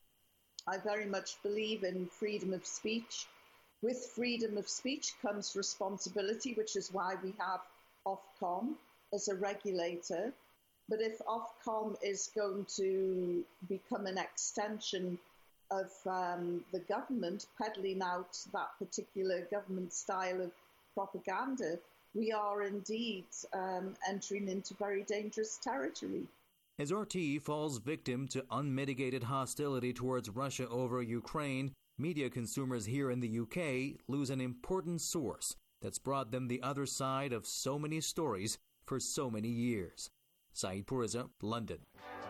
S9: I very much believe in freedom of speech. With freedom of speech comes responsibility, which is why we have Ofcom as a regulator. But if Ofcom is going to become an extension of um, the government, peddling out that particular government style of propaganda, we are indeed um, entering into very dangerous territory.
S5: As R T falls victim to unmitigated hostility towards Russia over Ukraine, media consumers here in the U K lose an important source that's brought them the other side of so many stories for so many years. Saeed Puriza, London.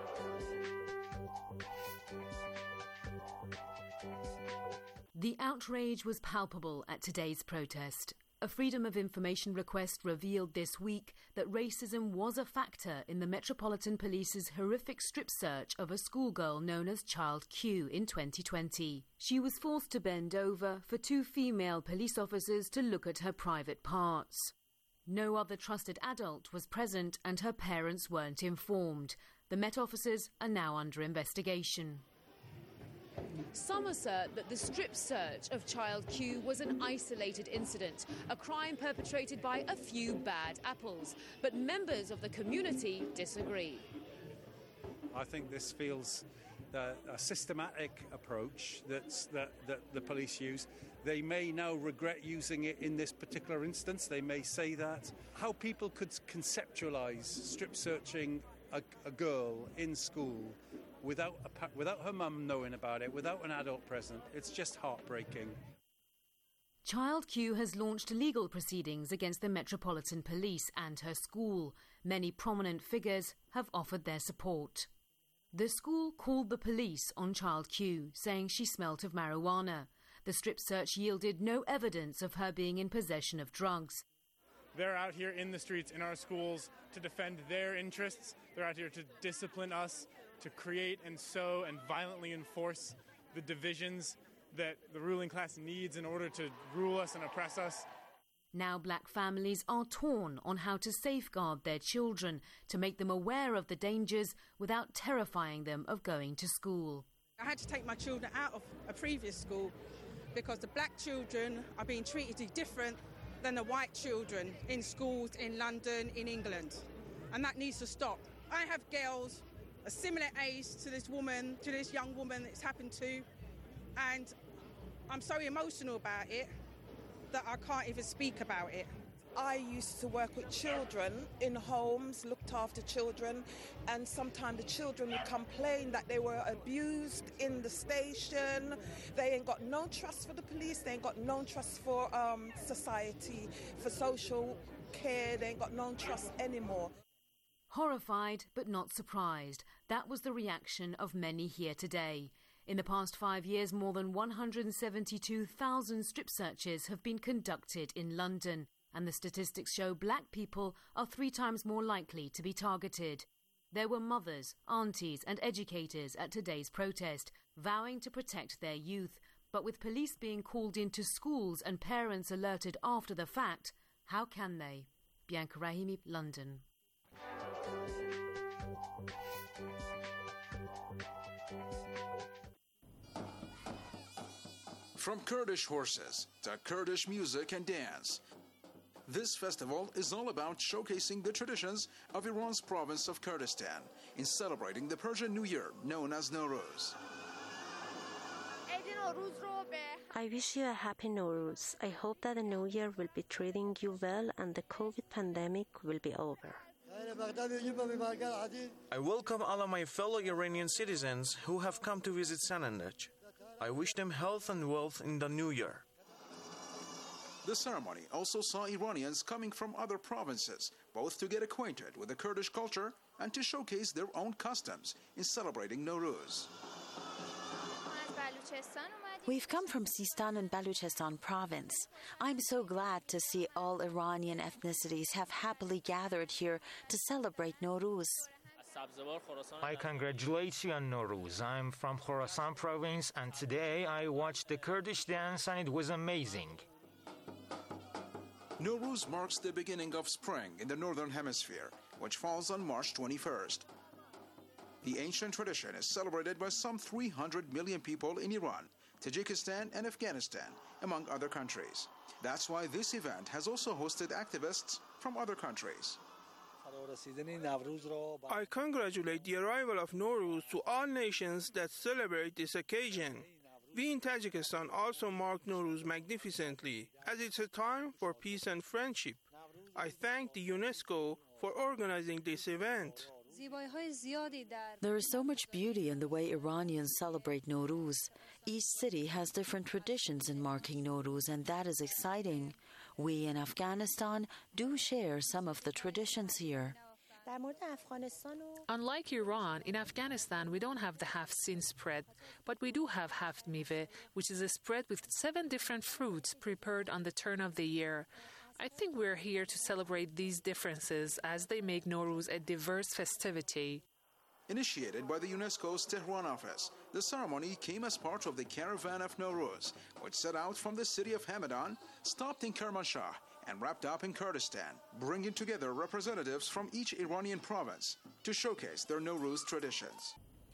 S24: The outrage was palpable at today's protest. A Freedom of Information request revealed this week that racism was a factor in the Metropolitan Police's horrific strip search of a schoolgirl known as Child Q in twenty twenty. She was forced to bend over for two female police officers to look at her private parts. No other trusted adult was present and her parents weren't informed. The Met officers are now under investigation.
S1: Some assert that the strip search of Child Q was an isolated incident, a crime perpetrated by a few bad apples. But members of the community disagree.
S10: I think this feels uh, a systematic approach that's, that, that the police use. They may now regret using it in this particular instance. They may say that. How people could conceptualise strip searching a, a girl in school without a, without her mum knowing about it, without an adult present, it's just heartbreaking.
S24: Child Q has launched legal proceedings against the Metropolitan Police and her school. Many prominent figures have offered their support. The school called the police on Child Q, saying she smelt of marijuana. The strip search yielded no evidence of her being in possession of drugs.
S26: They're out here in the streets, in our schools, to defend their interests. They're out here to discipline us, to create and sow and violently enforce the divisions that the ruling class needs in order to rule us and oppress us.
S24: Now black families are torn on how to safeguard their children, to make them aware of the dangers without terrifying them of going to school.
S27: I had to take my children out of a previous school because the black children are being treated different than the white children in schools in London, in England. And that needs to stop. I have girls a similar age to this woman, to this young woman it's happened to, and I'm so emotional about it that I can't even speak about it.
S8: I used to work with children in homes, looked after children, and sometimes the children would complain that they were abused in the station. They ain't got no trust for the police, they ain't got no trust for um, society, for social care, they ain't got no trust anymore.
S24: Horrified but not surprised, that was the reaction of many here today. In the past five years, more than one hundred seventy-two thousand strip searches have been conducted in London. And the statistics show black people are three times more likely to be targeted. There were mothers, aunties and educators at today's protest, vowing to protect their youth. But with police being called into schools and parents alerted after the fact, how can they? Bianca Rahimi, London.
S11: From Kurdish horses to Kurdish music and dance, this festival is all about showcasing the traditions of Iran's province of Kurdistan in celebrating the Persian New Year known as Nowruz.
S12: I wish you a happy Nowruz. I hope that the new year will be treating you well and the COVID pandemic will be over.
S15: I welcome all of my fellow Iranian citizens who have come to visit Sanandaj. I wish them health and wealth in the new year.
S11: The ceremony also saw Iranians coming from other provinces, both to get acquainted with the Kurdish culture and to showcase their own customs in celebrating Nowruz.
S16: We've come from Sistan and Baluchistan province. I'm so glad to see all Iranian ethnicities have happily gathered here to celebrate Nowruz.
S17: I congratulate you on Nowruz. I'm from Khorasan province and today I watched the Kurdish dance and it was amazing.
S11: Nowruz marks the beginning of spring in the Northern Hemisphere, which falls on March twenty-first. The ancient tradition is celebrated by some three hundred million people in Iran, Tajikistan, and Afghanistan, among other countries. That's why this event has also hosted activists from other countries.
S18: I congratulate the arrival of Nowruz to all nations that celebrate this occasion. We in Tajikistan also mark Nowruz magnificently, as it's a time for peace and friendship. I thank the UNESCO for organizing this event.
S16: There is so much beauty in the way Iranians celebrate Nowruz. Each city has different traditions in marking Nowruz, and that is exciting. We in Afghanistan do share some of the traditions here.
S28: Unlike Iran, in Afghanistan we don't have the Haft-Sin spread, but we do have Haft Mive, which is a spread with seven different fruits prepared on the turn of the year. I think we're here to celebrate these differences as they make Nowruz a diverse festivity.
S11: Initiated by the UNESCO's Tehran office, the ceremony came as part of the Caravan of Nowruz, which set out from the city of Hamadan, stopped in Kermanshah, and wrapped up in Kurdistan, bringing together representatives from each Iranian province to showcase their Nowruz traditions.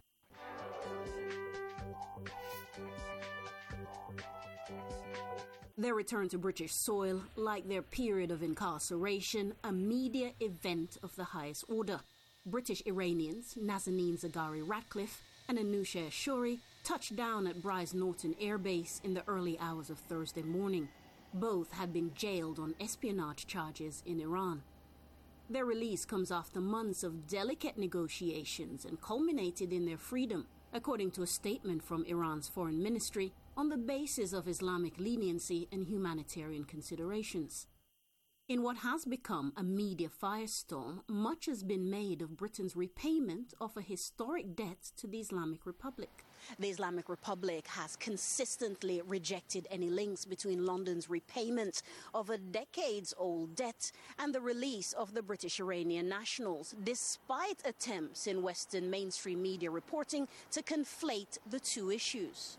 S29: Their return to British soil, like their period of incarceration, a media event of the highest order. British Iranians Nazanin Zaghari-Ratcliffe and Anousheh Shouri touched down at Brize Norton Air Base in the early hours of Thursday morning. Both had been jailed on espionage charges in Iran. Their release comes after months of delicate negotiations and culminated in their freedom, according to a statement from Iran's foreign ministry, on the basis of Islamic leniency and humanitarian considerations. In what has become a media firestorm, much has been made of Britain's repayment of a historic debt to the Islamic Republic. The Islamic Republic has consistently rejected any links between London's repayment of a decades-old debt and the release of the British Iranian nationals, despite attempts in Western mainstream media reporting to conflate the two issues.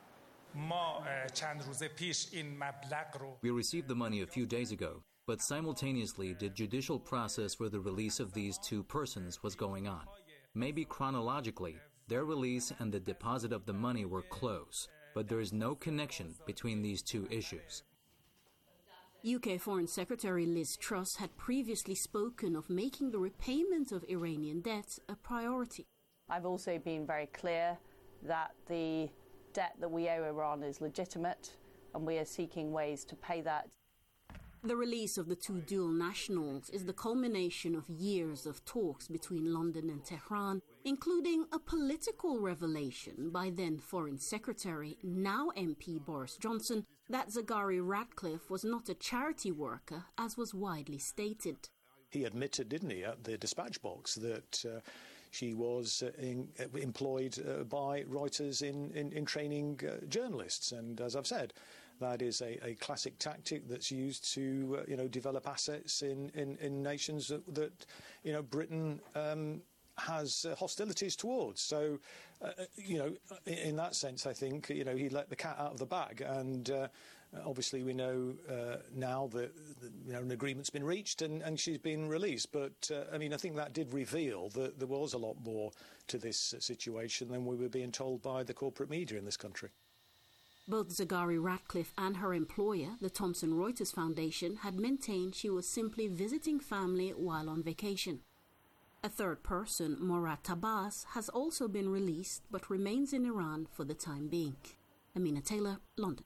S5: We received the money a few days ago, but simultaneously the judicial process for the release of these two persons was going on. Maybe chronologically, their release and the deposit of the money were close, but there is no connection between these two issues.
S29: U K Foreign Secretary Liz Truss had previously spoken of making the repayment of Iranian debt a priority.
S30: I've also been very clear that the debt that we owe Iran is legitimate,
S2: and we are seeking ways to pay that.
S29: The release of the two dual nationals is the culmination of years of talks between London and Tehran, including a political revelation by then Foreign Secretary, now M P Boris Johnson, that Zaghari Ratcliffe was not a charity worker, as was widely stated.
S3: He admitted, didn't he, at the dispatch box that uh, she was uh, in, uh, employed uh, by writers in, in, in training uh, journalists. And as I've said, that is a, a classic tactic that's used to, uh, you know, develop assets in, in, in nations that, that, you know, Britain um, has uh, hostilities towards. So, uh, you know, in, in that sense, I think, you know, he let the cat out of the bag. And uh, obviously we know uh, now that, that, you know, an agreement's been reached and, and she's been released. But, uh, I mean, I think that did reveal that there was a lot more to this uh, situation than we were being told by the corporate media in this country.
S29: Both Zaghari Ratcliffe and her employer, the Thomson Reuters Foundation, had maintained she was simply visiting family while on vacation. A third person, Morad Tabas, has also been released but remains in Iran for the time being. Amina Taylor, London.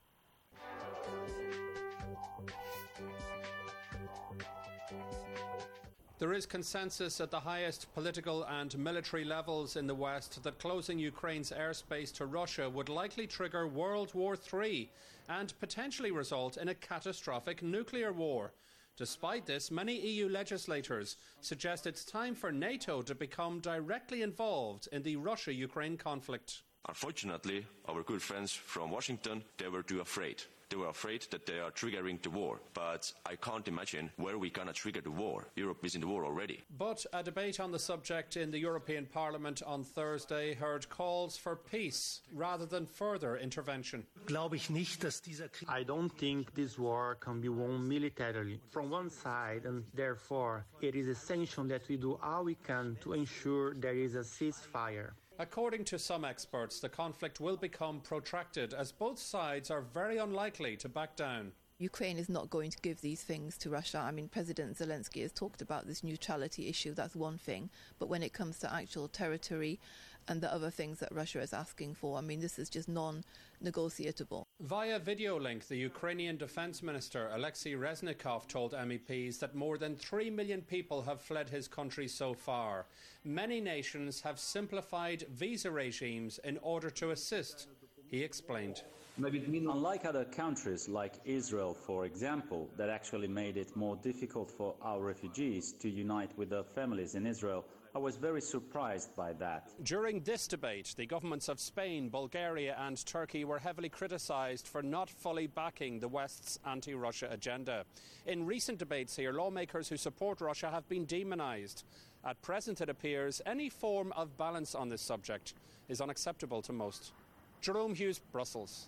S4: There is consensus at the highest political and military levels in the West that closing Ukraine's airspace to Russia would likely trigger World War Three and potentially result in a catastrophic nuclear war. Despite this, many E U legislators suggest it's time for NATO to become directly involved in the Russia-Ukraine conflict.
S13: Unfortunately, our good friends from Washington, they were too afraid. They were afraid that they are triggering the war, but I can't imagine where we're going to trigger the war. Europe is in the war already.
S4: But a debate on the subject in the European Parliament on Thursday heard calls for peace rather than further intervention.
S14: I don't think this war can be won militarily from one side, and therefore it is essential that we do all we can to ensure there is a ceasefire.
S4: According to some experts, the conflict will become protracted as both sides are very unlikely to back down.
S19: Ukraine is not going to give these things to Russia. I mean, President Zelensky has talked about this neutrality issue, that's one thing. But when it comes to actual territory and the other things that Russia is asking for, I mean, this is just non-negotiable.
S4: Via video link, the Ukrainian Defence Minister Alexei Reznikov told M E Ps that more than three million people have fled his country so far. Many nations have simplified visa regimes in order to assist, he explained.
S21: Unlike other countries like Israel, for example, that actually made it more difficult for our refugees to unite with their families in Israel, I was very surprised by that.
S4: During this debate, the governments of Spain, Bulgaria and Turkey were heavily criticised for not fully backing the West's anti-Russia agenda. In recent debates here, lawmakers who support Russia have been demonised. At present, it appears any form of balance on this subject is unacceptable to most. Jerome Hughes, Brussels.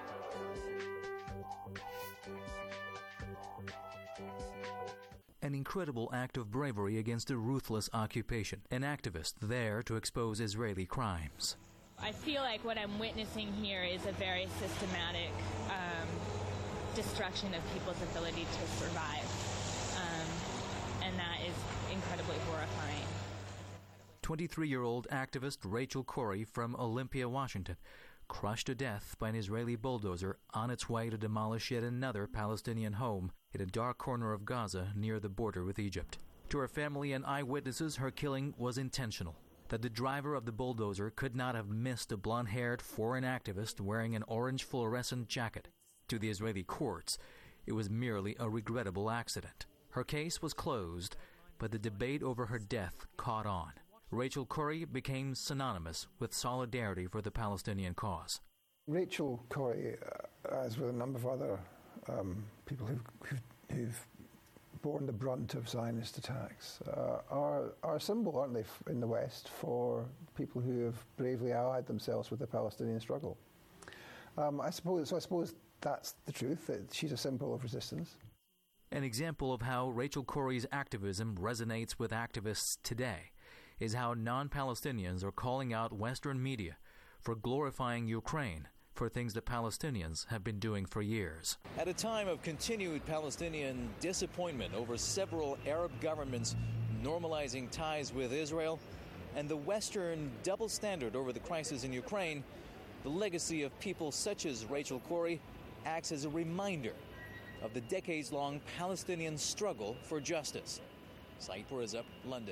S5: An incredible act of bravery against a ruthless occupation. An activist there to expose Israeli crimes.
S22: I feel like what I'm witnessing here is a very systematic um, destruction of people's ability to survive. Um, and that is incredibly horrifying.
S5: twenty-three-year-old activist Rachel Corrie from Olympia, Washington, crushed to death by an Israeli bulldozer on its way to demolish yet another Palestinian home in a dark corner of Gaza near the border with Egypt. To her family and eyewitnesses, her killing was intentional. That the driver of the bulldozer could not have missed a blonde-haired foreign activist wearing an orange fluorescent jacket. To the Israeli courts, it was merely a regrettable accident. Her case was closed, but the debate over her death caught on. Rachel Corrie became synonymous with solidarity for the Palestinian cause.
S23: Rachel Corrie, uh, as with a number of other um, people who've, who've, who've borne the brunt of Zionist attacks, uh, are, are a symbol, aren't they, in the West, for people who have bravely allied themselves with the Palestinian struggle. Um, I suppose, so I suppose that's the truth, that she's a symbol of resistance.
S5: An example of how Rachel Corrie's activism resonates with activists today is how non-Palestinians are calling out Western media for glorifying Ukraine for things that Palestinians have been doing for years.
S6: At a time of continued Palestinian disappointment over several Arab governments normalizing ties with Israel and the Western double standard over the crisis in Ukraine, the legacy of people such as Rachel Corrie acts as a reminder of the decades-long Palestinian struggle for justice. Saeed Purizab, London.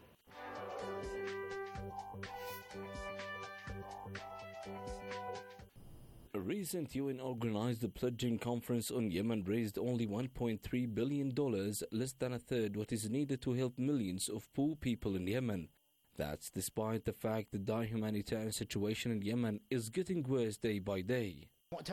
S1: A recent U N-organized pledging conference on Yemen raised only one point three billion dollars, less than a third what is needed to help millions of poor people in Yemen. That's despite the fact the dire humanitarian situation in Yemen is getting worse day by day.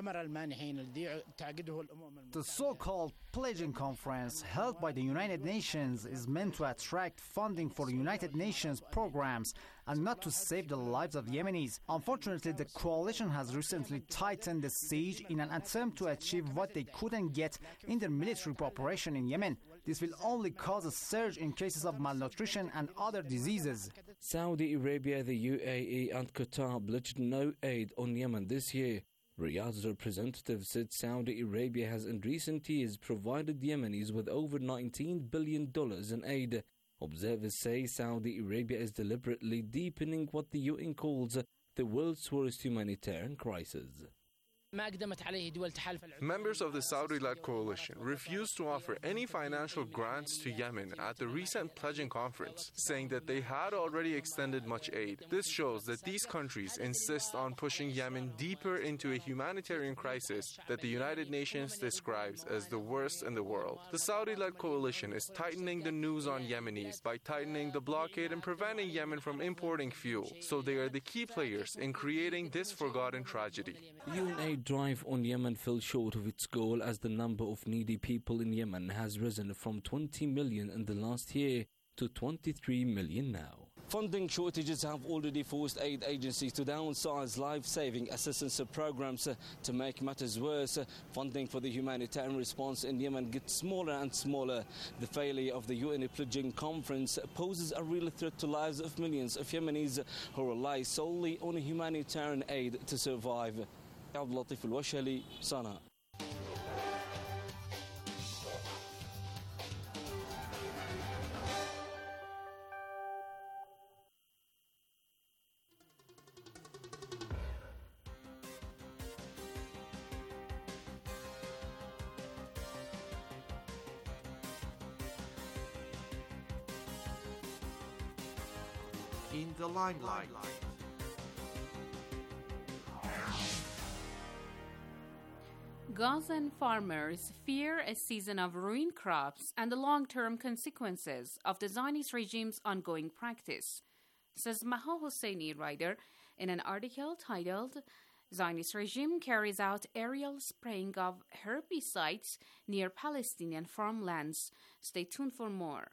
S7: The so-called pledging conference held by the United Nations is meant to attract funding for United Nations programs and not to save the lives of Yemenis. Unfortunately, the coalition has recently tightened the siege in an attempt to achieve what they couldn't get in their military operation in Yemen. This will only cause a surge in cases of malnutrition and other diseases.
S1: Saudi Arabia, the U A E and Qatar pledged no aid on Yemen this year. Riyadh's representative said Saudi Arabia has in recent years provided Yemenis with over nineteen billion dollars in aid. Observers say Saudi Arabia is deliberately deepening what the U N calls the world's worst humanitarian crisis.
S8: Members of the Saudi-led coalition refused to offer any financial grants to Yemen at the recent pledging conference, saying that they had already extended much aid. This shows that these countries insist on pushing Yemen deeper into a humanitarian crisis that the United Nations describes as the worst in the world. The Saudi-led coalition is tightening the noose on Yemenis by tightening the blockade and preventing Yemen from importing fuel, so they are the key players in creating this forgotten tragedy.
S1: U N aid drive on Yemen fell short of its goal as the number of needy people in Yemen has risen from twenty million in the last year to twenty-three million now. Funding shortages have already forced aid agencies to downsize life-saving assistance programs. To make matters worse, funding for the humanitarian response in Yemen gets smaller and smaller. The failure of the U N pledging conference poses a real threat to lives of millions of Yemenis who rely solely on humanitarian aid to survive. عبد اللطيف الوشلي صنعاء.
S9: In the limelight.
S10: Gazan farmers fear a season of ruined crops and the long-term consequences of the Zionist regime's ongoing practice, says Maha Hosseini writer in an article titled Zionist Regime Carries Out Aerial Spraying of Herbicides Near Palestinian Farmlands. Stay tuned for more.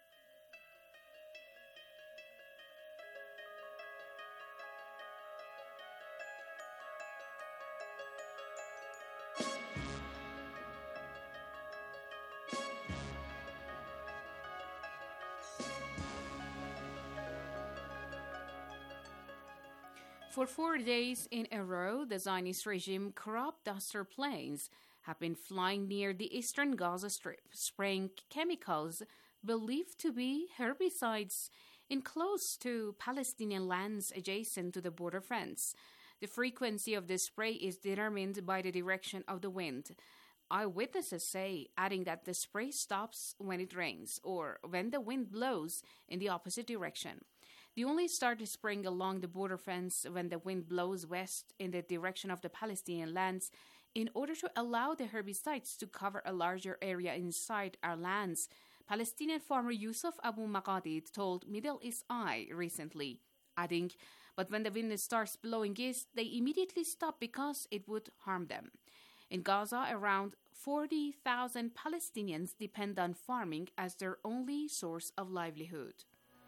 S10: For four days in a row, the Zionist regime crop duster planes have been flying near the eastern Gaza Strip, spraying chemicals believed to be herbicides in close to Palestinian lands adjacent to the border fence. The frequency of the spray is determined by the direction of the wind. Eyewitnesses say, adding that the spray stops when it rains or when the wind blows in the opposite direction. They only start spraying along the border fence when the wind blows west in the direction of the Palestinian lands in order to allow the herbicides to cover a larger area inside our lands, Palestinian farmer Yusuf Abu Maqadid told Middle East Eye recently, adding, but when the wind starts blowing east, they immediately stop because it would harm them. In Gaza, around forty thousand Palestinians depend on farming as their only source of livelihood.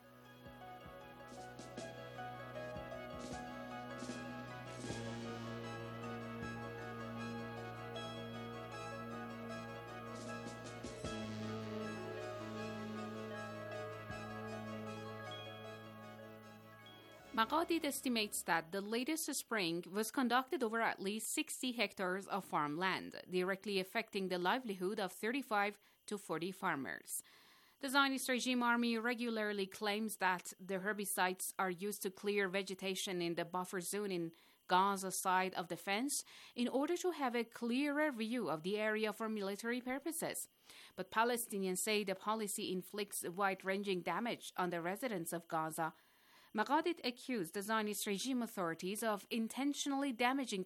S10: Maqadid estimates that the latest spraying was conducted over at least sixty hectares of farmland, directly affecting the livelihood of thirty-five to forty farmers. The Zionist regime army regularly claims that the herbicides are used to clear vegetation in the buffer zone in Gaza's side of the fence in order to have a clearer view of the area for military purposes. But Palestinians say the policy inflicts wide-ranging damage on the residents of Gaza. Megadit accused the Zionist regime authorities of intentionally damaging